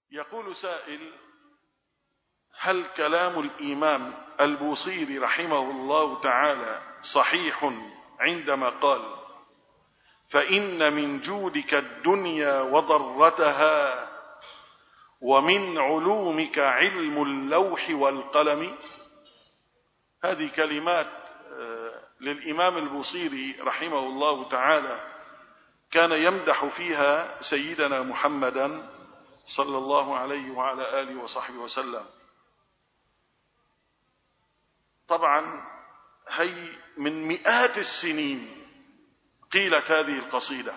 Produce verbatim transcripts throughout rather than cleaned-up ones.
يقول سائل: هل كلام الإمام البوصيري رحمه الله تعالى صحيح عندما قال: فإن من جودك الدنيا وضرتها ومن علومك علم اللوح والقلم؟ هذه كلمات للإمام البوصيري رحمه الله تعالى، كان يمدح فيها سيدنا محمدا صلى الله عليه وعلى آله وصحبه وسلم. طبعا هي من مئات السنين قيلت هذه القصيدة،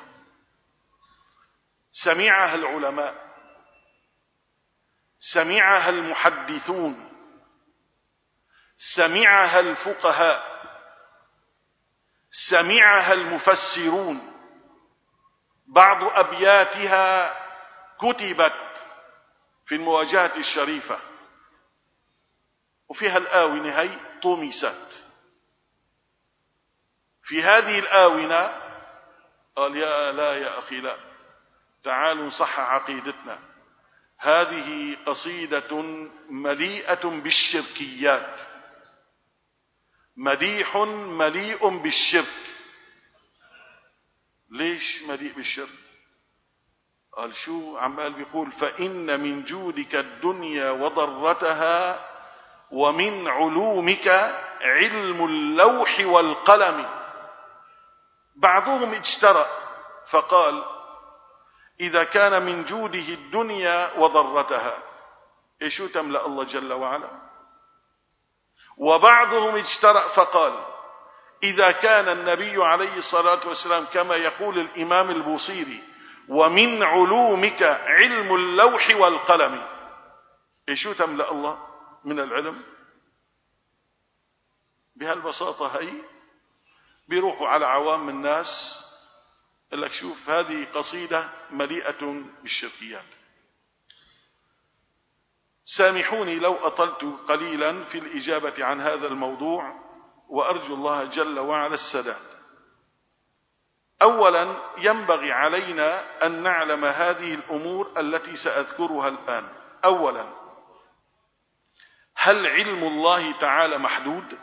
سمعها العلماء، سمعها المحدثون، سمعها الفقهاء، سمعها المفسرون. بعض أبياتها كتبت في المواجهة الشريفة، وفيها الآونة هي طمست. في هذه الآونة قال: يا لا يا أخي لا، تعالوا نصحح عقيدتنا. هذه قصيدة مليئة بالشركيات، مديح مليء بالشرك. ليش مليء بالشرك؟ قال شو عمال بيقول: فإن من جودك الدنيا وضرتها ومن علومك علم اللوح والقلم. بعضهم اجترأ فقال: إذا كان من جوده الدنيا وضرتها، إيشو تملأ الله جل وعلا؟ وبعضهم اجترأ فقال: إذا كان النبي عليه الصلاة والسلام كما يقول الإمام البوصيري: ومن علومك علم اللوح والقلم، إيشو تملأ الله من العلم؟ بهالبساطة هي بيروحوا على عوام الناس يقول لك: شوف هذه قصيدة مليئة بالشركيات. سامحوني لو أطلت قليلا في الإجابة عن هذا الموضوع، وأرجو الله جل وعلا السداد. أولا، ينبغي علينا أن نعلم هذه الأمور التي سأذكرها الآن. أولا، هل علم الله تعالى محدود؟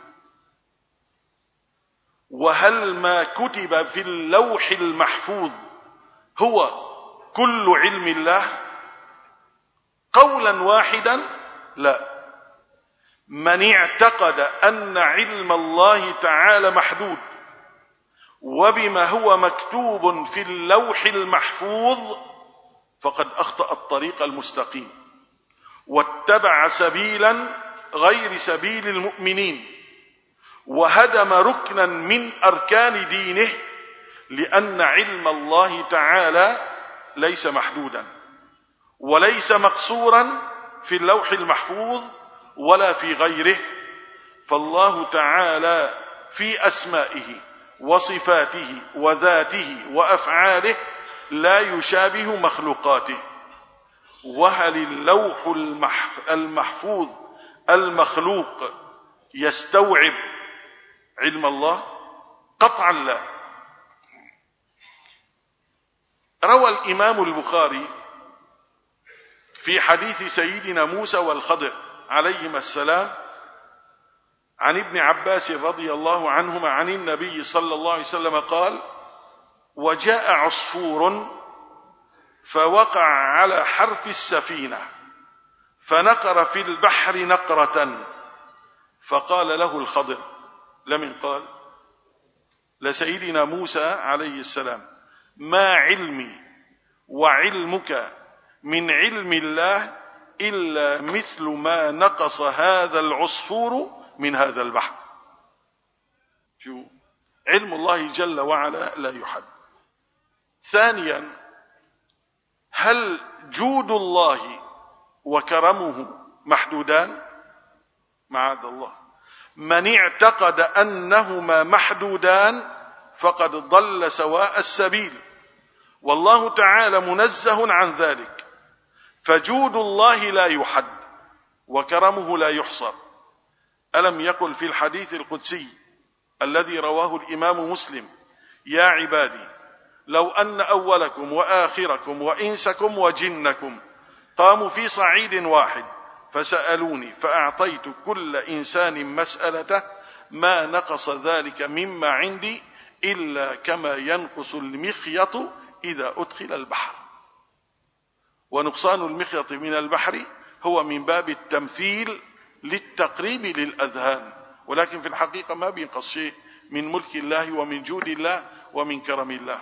وهل ما كتب في اللوح المحفوظ هو كل علم الله؟ قولا واحدا: لا. من اعتقد أن علم الله تعالى محدود وبما هو مكتوب في اللوح المحفوظ فقد أخطأ الطريق المستقيم، واتبع سبيلا غير سبيل المؤمنين، وهدم ركنا من أركان دينه، لأن علم الله تعالى ليس محدودا وليس مقصورا في اللوح المحفوظ ولا في غيره. فالله تعالى في أسمائه وصفاته وذاته وأفعاله لا يشابه مخلوقاته. وهل اللوح المحفوظ المخلوق يستوعب علم الله؟ قطعا لا. روى الإمام البخاري في حديث سيدنا موسى والخضر عليهما السلام عن ابن عباس رضي الله عنهما عن النبي صلى الله عليه وسلم قال: وجاء عصفور فوقع على حرف السفينة فنقر في البحر نقرة، فقال له الخضر، لمن قال؟ لسيدنا موسى عليه السلام: ما علمي وعلمك من علم الله إلا مثل ما نقص هذا العصفور من هذا البحر. شو علم الله جل وعلا لا يحد. ثانيا، هل جود الله وكرمه محدودان؟ معاذ الله. من اعتقد أنهما محدودان فقد ضل سواء السبيل، والله تعالى منزه عن ذلك. فجود الله لا يحد وكرمه لا يحصر. ألم يقل في الحديث القدسي الذي رواه الإمام مسلم: يا عبادي لو أن أولكم وآخركم وإنسكم وجنكم قاموا في صعيد واحد فسألوني فأعطيت كل إنسان مسألته ما نقص ذلك مما عندي إلا كما ينقص المخيط إذا أدخل البحر. ونقصان المخيط من البحر هو من باب التمثيل للتقريب للأذهان، ولكن في الحقيقة ما بينقص شيء من ملك الله ومن جود الله ومن كرم الله.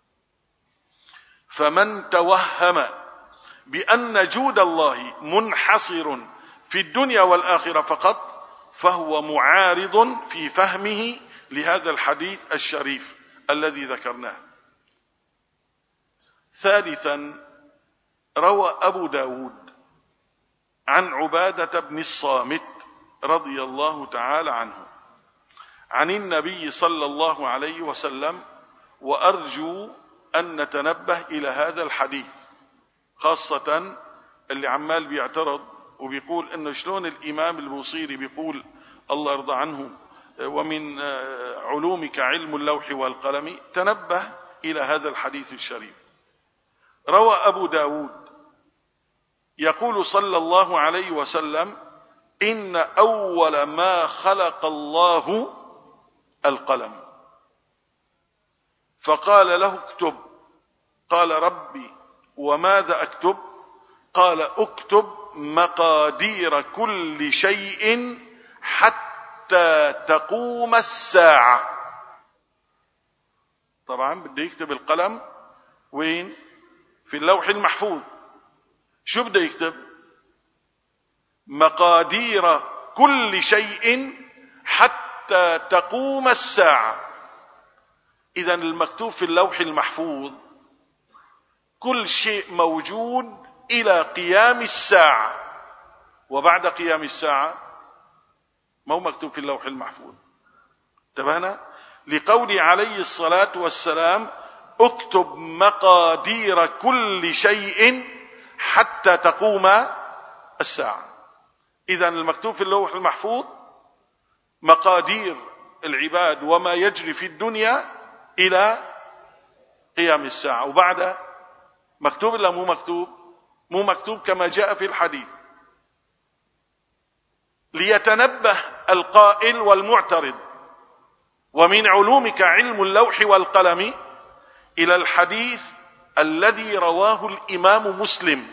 فمن توهم بأن جود الله منحصر في الدنيا والآخرة فقط فهو معارض في فهمه لهذا الحديث الشريف الذي ذكرناه. ثالثا، روى أبو داود عن عبادة بن الصامت رضي الله تعالى عنه عن النبي صلى الله عليه وسلم، وأرجو أن نتنبه إلى هذا الحديث، خاصة اللي عمال بيعترض وبيقول إنه شلون الإمام البوصيري بيقول الله يرضى عنه ومن علومك علم اللوح والقلم. تنبه إلى هذا الحديث الشريف. روى أبو داود يقول صلى الله عليه وسلم: إن أول ما خلق الله القلم، فقال له اكتب، قال ربي وماذا أكتب؟ قال اكتب مقادير كل شيء حتى تقوم الساعة. طبعا بده يكتب القلم وين؟ في اللوح المحفوظ. شو بده يكتب؟ مقادير كل شيء حتى تقوم الساعة. إذا المكتوب في اللوح المحفوظ كل شيء موجود إلى قيام الساعة، وبعد قيام الساعة ما هو مكتوب في اللوح المحفوظ. انتبهنا؟ لقول عليه الصلاة والسلام: اكتب مقادير كل شيء حتى تقوم الساعة. إذا المكتوب في اللوح المحفوظ مقادير العباد وما يجري في الدنيا إلى قيام الساعة، وبعد مكتوب إلا مو مكتوب؟ مو مكتوب كما جاء في الحديث. ليتنبه القائل والمعترض: ومن علومك علم اللوح والقلم، إلى الحديث الذي رواه الإمام مسلم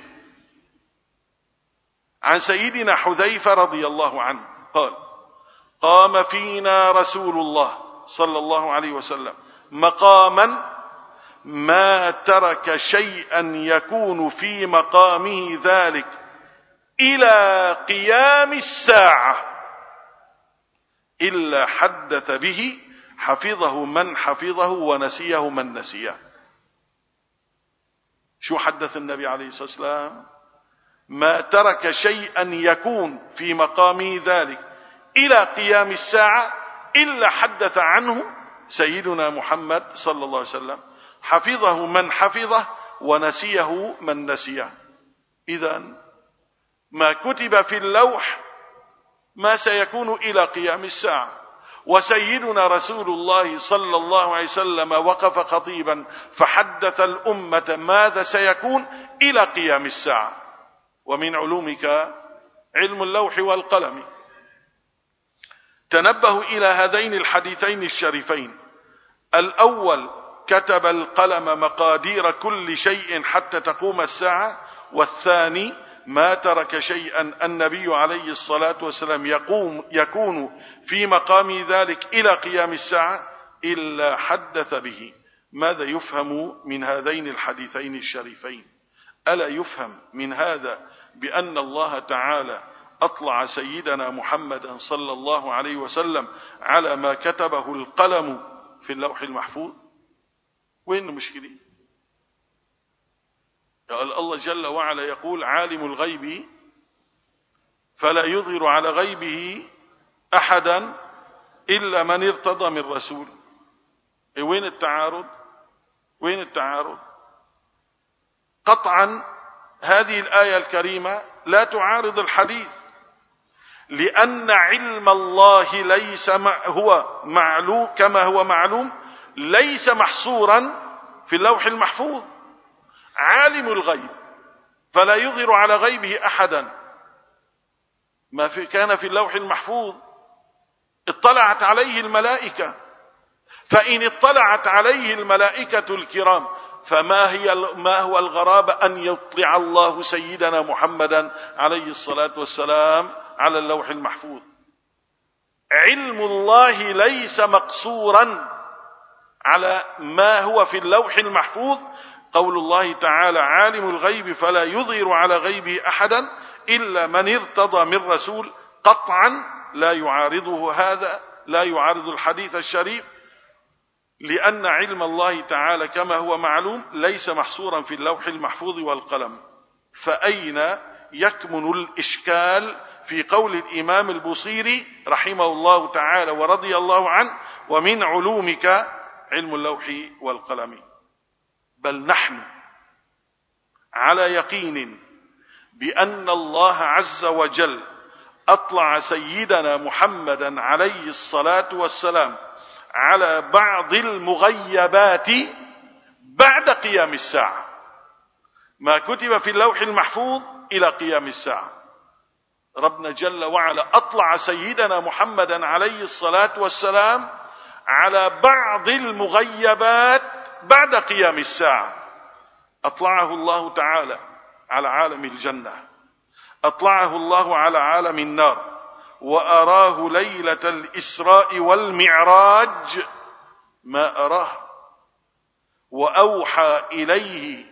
عن سيدنا حذيفة رضي الله عنه قال: قام فينا رسول الله صلى الله عليه وسلم مقاما ما ترك شيئا يكون في مقامه ذلك إلى قيام الساعة إلا حدث به، حفظه من حفظه ونسيه من نسيه. شو حدث النبي عليه الصلاة والسلام؟ ما ترك شيئا يكون في مقامه ذلك إلى قيام الساعة إلا حدث عنه سيدنا محمد صلى الله عليه وسلم، حفظه من حفظه ونسيه من نسيه. إذن ما كتب في اللوح ما سيكون إلى قيام الساعة، وسيدنا رسول الله صلى الله عليه وسلم وقف خطيبا فحدث الأمة ماذا سيكون إلى قيام الساعة. ومن علومك علم اللوح والقلم. تنبهوا إلى هذين الحديثين الشريفين: الأول كتب القلم مقادير كل شيء حتى تقوم الساعة، والثاني ما ترك شيئا النبي عليه الصلاة والسلام يقوم يكون في مقام ذلك إلى قيام الساعة إلا حدث به. ماذا يفهم من هذين الحديثين الشريفين؟ ألا يفهم من هذا بأن الله تعالى أطلع سيدنا محمدا صلى الله عليه وسلم على ما كتبه القلم في اللوح المحفوظ؟ وين المشكلة؟ الله جل وعلا يقول: عالم الغيب فلا يظهر على غيبه أحدا إلا من ارتضى من رسول. إيه وين التعارض؟ وين التعارض؟ قطعا هذه الآية الكريمة لا تعارض الحديث، لأن علم الله ليس هو معلوم كما هو معلوم ليس محصورا في اللوح المحفوظ. عالم الغيب فلا يظهر على غيبه أحدا. ما في كان في اللوح المحفوظ اطلعت عليه الملائكة، فإن اطلعت عليه الملائكة الكرام فما هي ما هو الغرابة أن يطلع الله سيدنا محمدا عليه الصلاة والسلام على اللوح المحفوظ؟ علم الله ليس مقصورا على ما هو في اللوح المحفوظ. قول الله تعالى: عالم الغيب فلا يظهر على غيبه أحدا إلا من ارتضى من رسول. قطعا لا يعارضه هذا، لا يعارض الحديث الشريف، لأن علم الله تعالى كما هو معلوم ليس محصورا في اللوح المحفوظ والقلم. فأين يكمن الإشكال في قول الإمام البوصيري رحمه الله تعالى ورضي الله عنه: ومن علومك علم اللوح والقلم؟ بل نحن على يقين بأن الله عز وجل أطلع سيدنا محمدا عليه الصلاة والسلام على بعض المغيبات بعد قيام الساعة، ما كتب في اللوح المحفوظ إلى قيام الساعة. ربنا جل وعلا أطلع سيدنا محمدا عليه الصلاة والسلام على بعض المغيبات بعد قيام الساعة. أطلعه الله تعالى على عالم الجنة، أطلعه الله على عالم النار، وأراه ليلة الإسراء والمعراج ما أراه، وأوحى إليه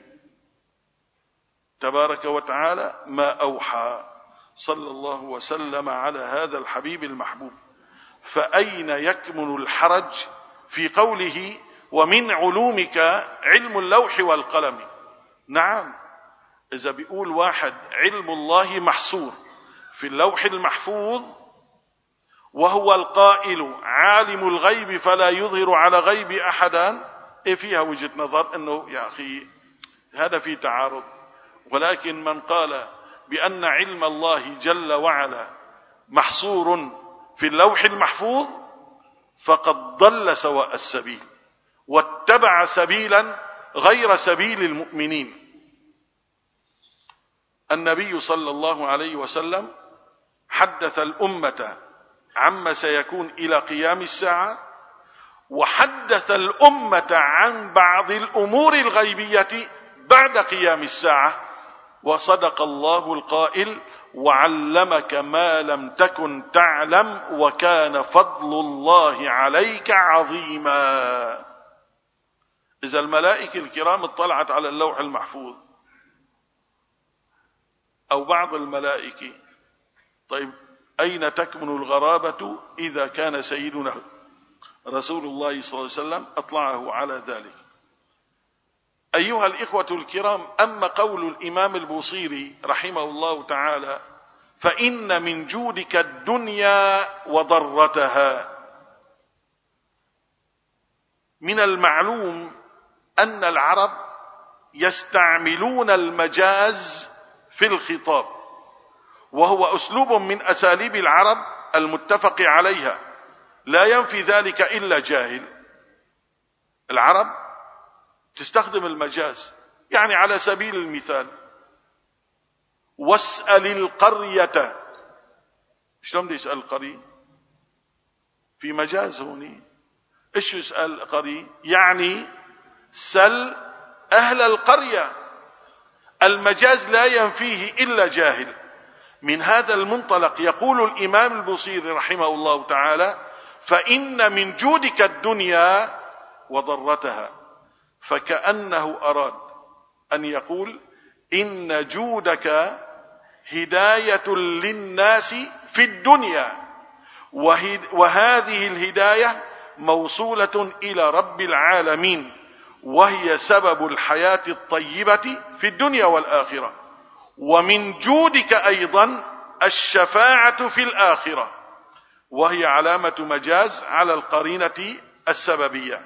تبارك وتعالى ما أوحى، صلى الله وسلم على هذا الحبيب المحبوب. فأين يكمن الحرج في قوله: ومن علومك علم اللوح والقلم؟ نعم، إذا بيقول واحد علم الله محصور في اللوح المحفوظ وهو القائل عالم الغيب فلا يظهر على غيب أحدا، إيه فيها وجهة نظر أنه يا أخي هذا في تعارض. ولكن من قال بأن علم الله جل وعلا محصور في اللوح المحفوظ فقد ضل سواء السبيل واتبع سبيلا غير سبيل المؤمنين. النبي صلى الله عليه وسلم حدث الأمة عما سيكون إلى قيام الساعة، وحدث الأمة عن بعض الأمور الغيبية بعد قيام الساعة. وصدق الله القائل: وعلمك ما لم تكن تعلم وكان فضل الله عليك عظيما. إذا الملائكة الكرام اطلعت على اللوح المحفوظ أو بعض الملائكة، طيب أين تكمن الغرابة إذا كان سيدنا رسول الله صلى الله عليه وسلم أطلعه على ذلك؟ أيها الإخوة الكرام، أما قول الإمام البوصيري رحمه الله تعالى: فإن من جودك الدنيا وضرتها. من المعلوم أن العرب يستعملون المجاز في الخطاب، وهو أسلوب من أساليب العرب المتفق عليها، لا ينفي ذلك إلا جاهل. العرب تستخدم المجاز، يعني على سبيل المثال: واسأل القرية. شلون بده يسأل القرية؟ في مجاز هوني. ايش يسأل القرية؟ يعني سل أهل القرية. المجاز لا ينفيه إلا جاهل. من هذا المنطلق يقول الإمام البوصيري رحمه الله تعالى: فإن من جودك الدنيا وضرتها. فكأنه أراد أن يقول إن جودك هداية للناس في الدنيا، وهذه الهداية موصولة إلى رب العالمين، وهي سبب الحياة الطيبة في الدنيا والآخرة. ومن جودك أيضا الشفاعة في الآخرة، وهي علامة مجاز على القرينة السببية.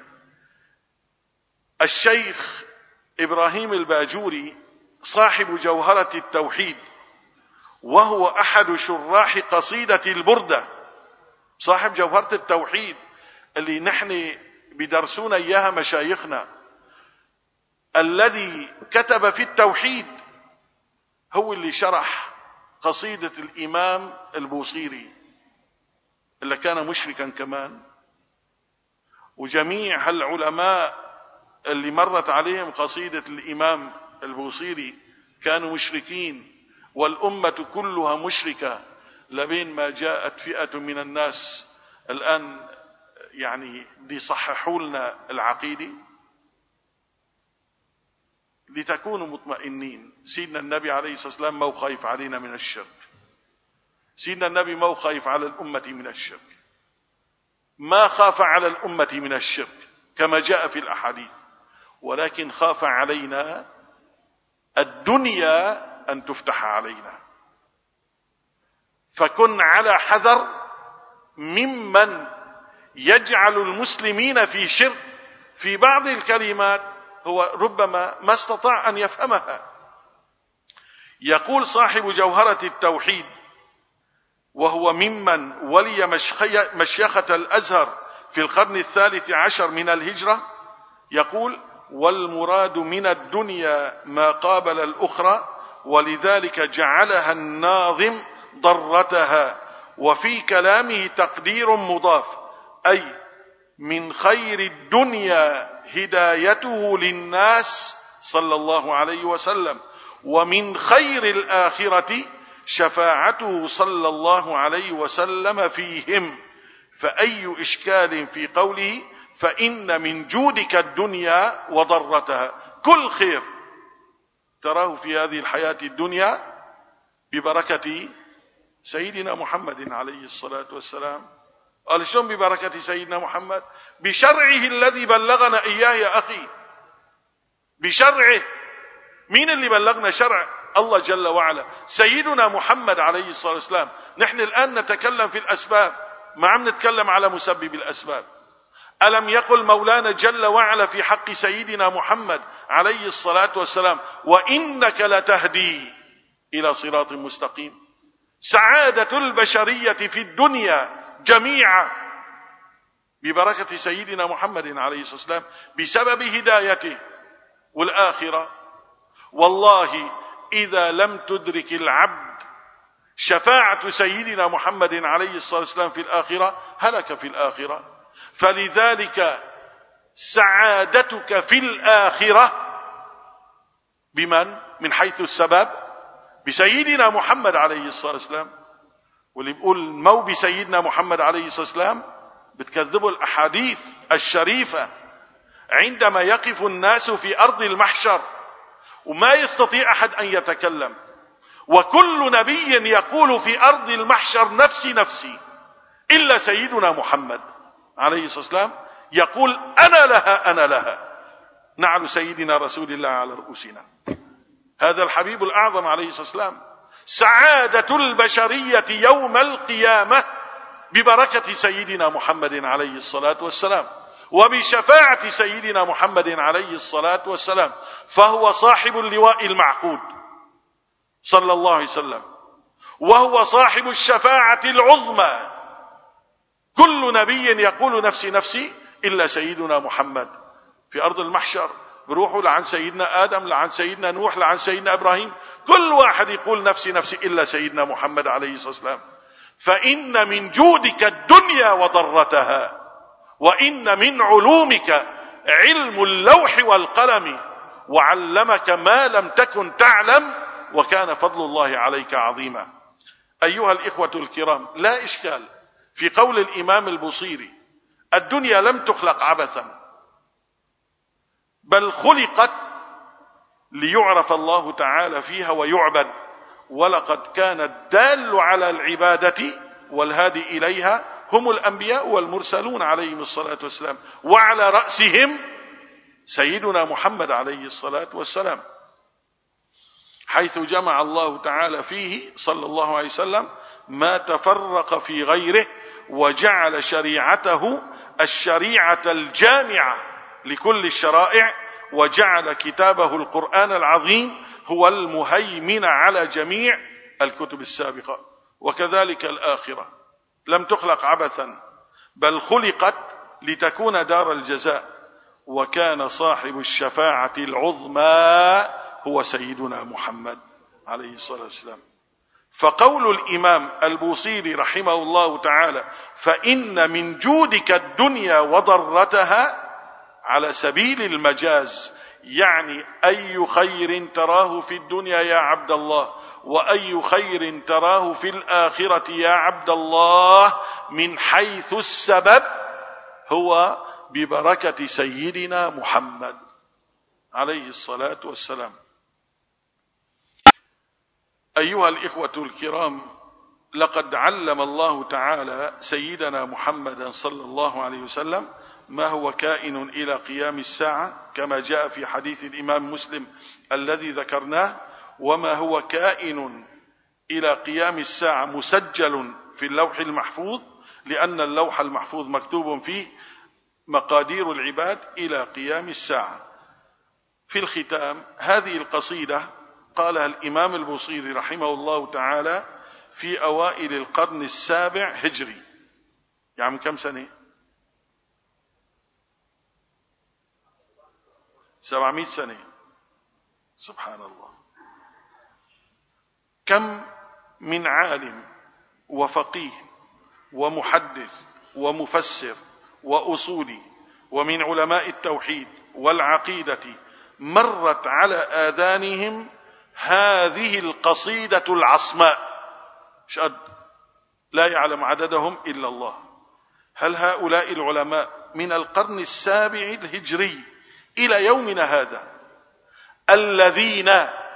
الشيخ إبراهيم الباجوري صاحب جوهرة التوحيد، وهو أحد شراح قصيدة البردة، صاحب جوهرة التوحيد اللي نحن بدرسونا إياها مشايخنا، الذي كتب في التوحيد هو اللي شرح قصيدة الإمام البوصيري اللي كان مشركا كمان. وجميع هالعلماء اللي مرت عليهم قصيدة الإمام البوصيري كانوا مشركين، والأمة كلها مشركة، لبين ما جاءت فئة من الناس الآن يعني ليصححوا لنا العقيدة. لتكونوا مطمئنين، سيدنا النبي عليه الصلاة والسلام ما خايف علينا من الشرك، سيدنا النبي ما خايف على الأمة من الشرك، ما خاف على الأمة من الشرك كما جاء في الأحاديث، ولكن خاف علينا الدنيا أن تفتح علينا. فكن على حذر ممن يجعل المسلمين في شرك في بعض الكلمات هو ربما ما استطاع أن يفهمها. يقول صاحب جوهرة التوحيد وهو ممن ولي مشيخة الأزهر في القرن الثالث عشر من الهجرة، يقول: والمراد من الدنيا ما قابل الأخرى، ولذلك جعلها الناظم ضرتها. وفي كلامه تقدير مضاف، أي من خير الدنيا هدايته للناس صلى الله عليه وسلم، ومن خير الآخرة شفاعته صلى الله عليه وسلم فيهم. فأي إشكال في قوله فإن من جودك الدنيا وضرتها؟ كل خير تراه في هذه الحياة الدنيا ببركة سيدنا محمد عليه الصلاة والسلام. قال: شلون ببركة سيدنا محمد؟ بشرعه الذي بلغنا إياه يا أخي، بشرعه. مين اللي بلغنا شرع؟ الله جل وعلا، سيدنا محمد عليه الصلاة والسلام. نحن الآن نتكلم في الأسباب، ما عم نتكلم على مسبب الأسباب. ألم يقل مولانا جل وعلا في حق سيدنا محمد عليه الصلاة والسلام: وإنك لتهدي إلى صراط مستقيم؟ سعادة البشرية في الدنيا جميعا ببركة سيدنا محمد عليه الصلاة والسلام بسبب هدايته. والآخرة والله إذا لم تدرك العبد شفاعة سيدنا محمد عليه الصلاة والسلام في الآخرة هلك في الآخرة. فلذلك سعادتك في الآخرة بمن؟ من حيث السبب بسيدنا محمد عليه الصلاة والسلام. واللي بيقول مو بسيدنا محمد عليه الصلاة والسلام بتكذبوا الأحاديث الشريفة. عندما يقف الناس في أرض المحشر وما يستطيع أحد أن يتكلم، وكل نبي يقول في أرض المحشر نفسي نفسي، إلا سيدنا محمد عليه الصلاة والسلام يقول أنا لها أنا لها، نعل سيدنا رسول الله على رؤوسنا. هذا الحبيب الأعظم عليه الصلاة والسلام سعادة البشرية يوم القيامة ببركة سيدنا محمد عليه الصلاة والسلام وبشفاعة سيدنا محمد عليه الصلاة والسلام. فهو صاحب اللواء المعقود صلى الله عليه وسلم، وهو صاحب الشفاعة العظمى. كل نبي يقول نفسي نفسي إلا سيدنا محمد. في أرض المحشر بروحوا لعن سيدنا آدم، لعن سيدنا نوح، لعن سيدنا إبراهيم، كل واحد يقول نفسي نفسي إلا سيدنا محمد عليه الصلاة والسلام. فإن من جودك الدنيا وضرتها، وإن من علومك علم اللوح والقلم، وعلمك ما لم تكن تعلم، وكان فضل الله عليك عظيما. أيها الإخوة الكرام، لا إشكال في قول الإمام البوصيري: الدنيا لم تخلق عبثا، بل خلقت ليعرف الله تعالى فيها ويعبد. ولقد كان الدال على العبادة والهادي إليها هم الأنبياء والمرسلون عليهم الصلاة والسلام، وعلى رأسهم سيدنا محمد عليه الصلاة والسلام، حيث جمع الله تعالى فيه صلى الله عليه وسلم ما تفرق في غيره، وجعل شريعته الشريعة الجامعة لكل الشرائع، وجعل كتابه القرآن العظيم هو المهيمن على جميع الكتب السابقة. وكذلك الآخرة لم تخلق عبثا، بل خلقت لتكون دار الجزاء. وكان صاحب الشفاعة العظمى هو سيدنا محمد عليه الصلاة والسلام. فقول الإمام البوصيري رحمه الله تعالى فإن من جودك الدنيا وضرتها على سبيل المجاز، يعني أي خير تراه في الدنيا يا عبد الله وأي خير تراه في الآخرة يا عبد الله من حيث السبب هو ببركة سيدنا محمد عليه الصلاة والسلام. أيها الإخوة الكرام، لقد علم الله تعالى سيدنا محمدا صلى الله عليه وسلم ما هو كائن إلى قيام الساعة كما جاء في حديث الإمام مسلم الذي ذكرناه، وما هو كائن إلى قيام الساعة مسجل في اللوح المحفوظ، لأن اللوح المحفوظ مكتوب فيه مقادير العباد إلى قيام الساعة. في الختام، هذه القصيدة قالها الإمام البوصيري رحمه الله تعالى في أوائل القرن السابع هجري، يعني من كم سنة؟ سبعمائة سنة. سبحان الله. كم من عالم وفقيه ومحدث ومفسر وأصولي ومن علماء التوحيد والعقيدة مرت على آذانهم هذه القصيدة العصماء، شد لا يعلم عددهم إلا الله. هل هؤلاء العلماء من القرن السابع الهجري إلى يومنا هذا الذين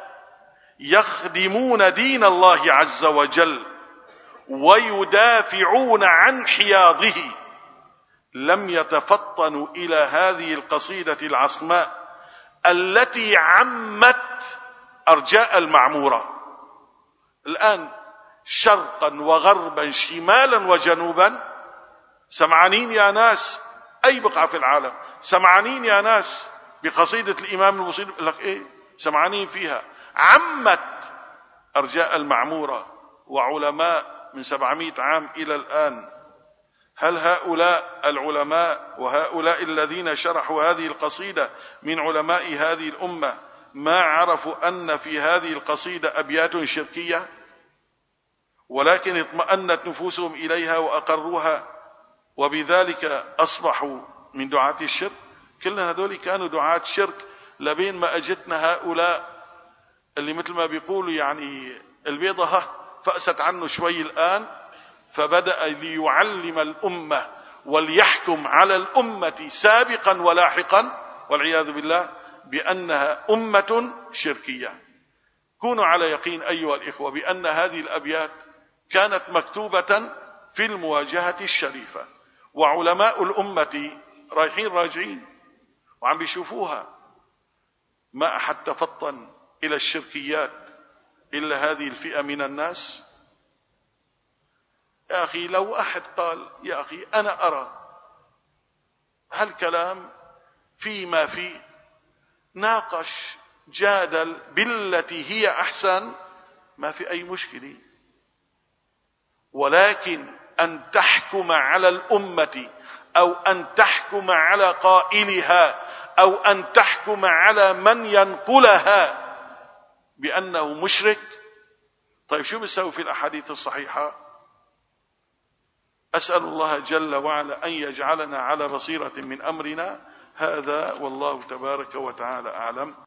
يخدمون دين الله عز وجل ويدافعون عن حياضه لم يتفطنوا إلى هذه القصيدة العصماء التي عمت أرجاء المعمورة الآن شرقا وغربا شمالا وجنوبا؟ سمعانين يا ناس؟ أي بقعة في العالم سمعانين يا ناس بقصيدة الإمام البوصيري؟ لك إيه سمعانين فيها؟ عمت أرجاء المعمورة وعلماء من سبعمائة عام إلى الآن. هل هؤلاء العلماء وهؤلاء الذين شرحوا هذه القصيدة من علماء هذه الأمة ما عرفوا أن في هذه القصيدة أبيات شركية، ولكن اطمأنت نفوسهم إليها وأقروها وبذلك أصبحوا من دعاة الشرك؟ كل هذول كانوا دعاة شرك لبين ما أجتنا هؤلاء اللي مثل ما بيقولوا يعني البيضة ها فأست عنه شوي الآن، فبدأ ليعلم الأمة وليحكم على الأمة سابقا ولاحقا والعياذ بالله بأنها أمة شركية. كونوا على يقين أيها الإخوة بأن هذه الأبيات كانت مكتوبة في المواجهة الشريفة، وعلماء الأمة رايحين راجعين وعم بيشوفوها. ما أحد تفطن إلى الشركيات إلا هذه الفئة من الناس. يا أخي لو أحد قال يا أخي أنا أرى هالكلام فيما فيه، ناقش جادل بالتي هي أحسن، ما في أي مشكلة، ولكن أن تحكم على الأمة أو أن تحكم على قائلها أو أن تحكم على من ينقلها بأنه مشرك، طيب شو بيسوي في الأحاديث الصحيحة؟ أسأل الله جل وعلا أن يجعلنا على بصيرة من أمرنا هذا، والله تبارك وتعالى أعلم.